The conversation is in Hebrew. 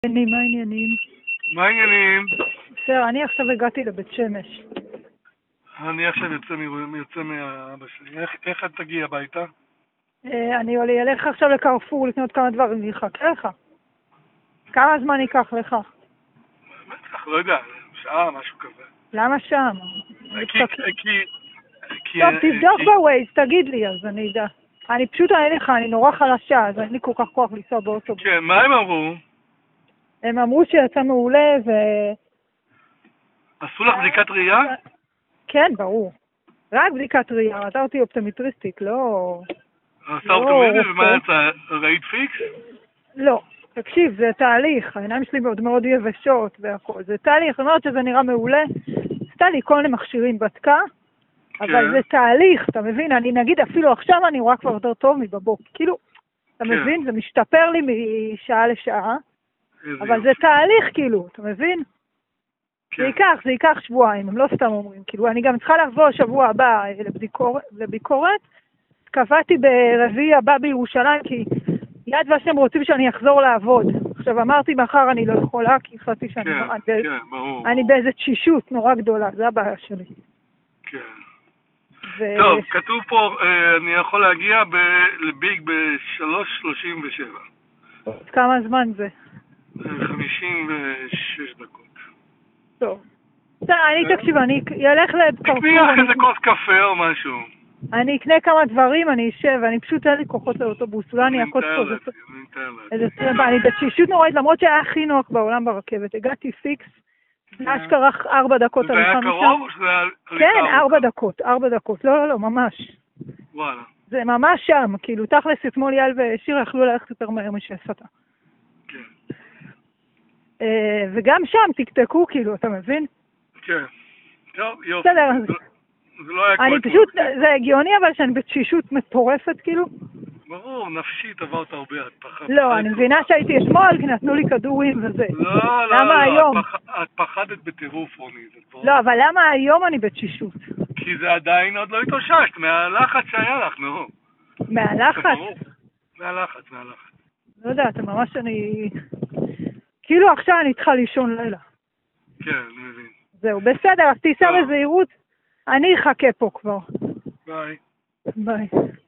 מה העניינים? מה העניינים? בסדר, אני עכשיו הגעתי לבית שמש. אני עכשיו יוצא מאבא שלי. איך את תגיעי הביתה? אני אלך עכשיו לקרפור לקנות כמה דברים, אני אחכה לך. כמה זמן ייקח לך? בטח, לא יודע, שעה, משהו כזה. למה שם? כי... טוב, תבדוק בווייז, תגיד לי, אז אני אדע. אני פשוט אענה לך, אני נורא חלשה, אז אין לי כל כך כוח לנסוע באוטובוס. כן, מה הם אמרו? הם אמרו שיצא מעולה עשו לך בדיקת ראייה? כן, ברור. רק בדיקת ראייה, עזרתי אופטומטריסטית, לא... עשה אופטומטריסטית, ומה יצא? ראית פיקס? לא. תקשיב, זה תהליך, העיניים שלי מאוד מאוד יבשות והכל. זה תהליך, אני אומרת שזה נראה מעולה. עשתה לי כל מיני מכשירים בדקה, אבל זה תהליך, אתה מבין? אני נגיד אפילו עכשיו אני רואה כבר יותר טוב מבבוקר. כאילו, אתה מבין? זה משתפר לי משעה לשעה, אבל זה תהליך כאילו, אתה מבין? זה ייקח שבועיים, הם לא סתם אומרים. כאילו, אני גם צריכה לבוא שבוע הבא לביקורת. קבעתי ברביעי הבא בירושלים, כי יד ושם רוצים שאני אחזור לעבוד. עכשיו אמרתי מחר אני לא יכולה, כי חשבתי שאני באיזה תשישות נורא גדולה, זה הבעיה שלי. כן. טוב, כתוב פה, אני יכול להגיע לביג ב-3:37. כמה זמן זה? 56 דקות. טוב. אני תקשיב, אני אלך לקרפור. תקני לך איזה כוס קפה או משהו. אני אקנה כמה דברים, אני אשב, ואני פשוט אין לי כוחות לאוטובוס, אולי אני אעקוץ פה איזה טרמפה, אני בתשישות נוראית, למרות שהיה הכי נוח בעולם ברכבת, הגעתי פיקס, זה אשכרה 4 דקות. זה היה קרוב או שזה היה... כן, 4 דקות, לא, ממש. וואלה. זה ממש שם, כאילו, תכלס אתמול יעל ושיר יכלו ללכת יותר מהר משעשתה. כן. וגם שם תקתקו, כאילו, אתה מבין? כן. טוב, יופי. אני פשוט, זה הגיוני אבל שאני בתשישות מטורפת כאילו. ברור, נפשית עברת הרבה, את פחדת. לא, אני מבינה שהייתי אתמול כי נתנו לי כדורים וזה. לא, את פחדת בטירוף רוני. לא, אבל למה היום אני בתשישות? כי זה עדיין עוד לא התאוששת, מהלחץ שהיה לך, נו. מהלחץ? מהלחץ. לא יודעת, ממש אני... כאילו עכשיו אני צריכה לישון לילה. כן, אני מבין. זהו, בסדר, אז תיסע בזהירות. אני אחכה פה כבר. ביי. ביי.